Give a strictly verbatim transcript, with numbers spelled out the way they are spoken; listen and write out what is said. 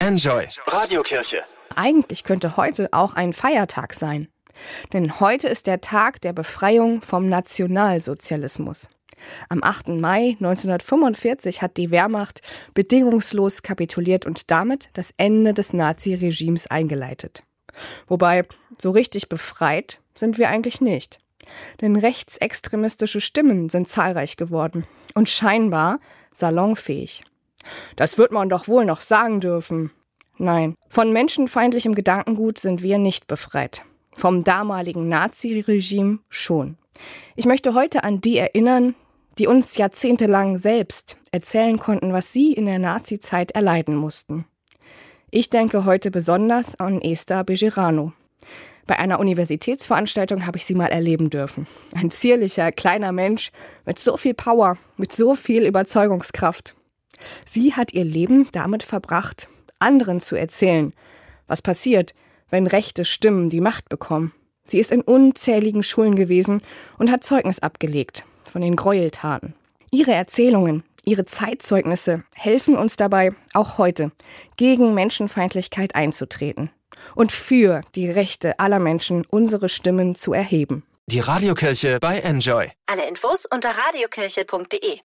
Enjoy Radiokirche. Eigentlich könnte heute auch ein Feiertag sein. Denn heute ist der Tag der Befreiung vom Nationalsozialismus. Am achten Mai neunzehnhundertfünfundvierzig hat die Wehrmacht bedingungslos kapituliert und damit das Ende des Naziregimes eingeleitet. Wobei, so richtig befreit sind wir eigentlich nicht. Denn rechtsextremistische Stimmen sind zahlreich geworden und scheinbar salonfähig. Das wird man doch wohl noch sagen dürfen. Nein, von menschenfeindlichem Gedankengut sind wir nicht befreit. Vom damaligen Naziregime schon. Ich möchte heute an die erinnern, die uns jahrzehntelang selbst erzählen konnten, was sie in der Nazizeit erleiden mussten. Ich denke heute besonders an Esther Bejerano. Bei einer Universitätsveranstaltung habe ich sie mal erleben dürfen. Ein zierlicher, kleiner Mensch mit so viel Power, mit so viel Überzeugungskraft. Sie hat ihr Leben damit verbracht, anderen zu erzählen, was passiert, wenn rechte Stimmen die Macht bekommen. Sie ist in unzähligen Schulen gewesen und hat Zeugnis abgelegt von den Gräueltaten. Ihre Erzählungen, ihre Zeitzeugnisse helfen uns dabei, auch heute gegen Menschenfeindlichkeit einzutreten und für die Rechte aller Menschen unsere Stimmen zu erheben. Die Radiokirche bei Enjoy. Alle Infos unter radiokirche punkt de.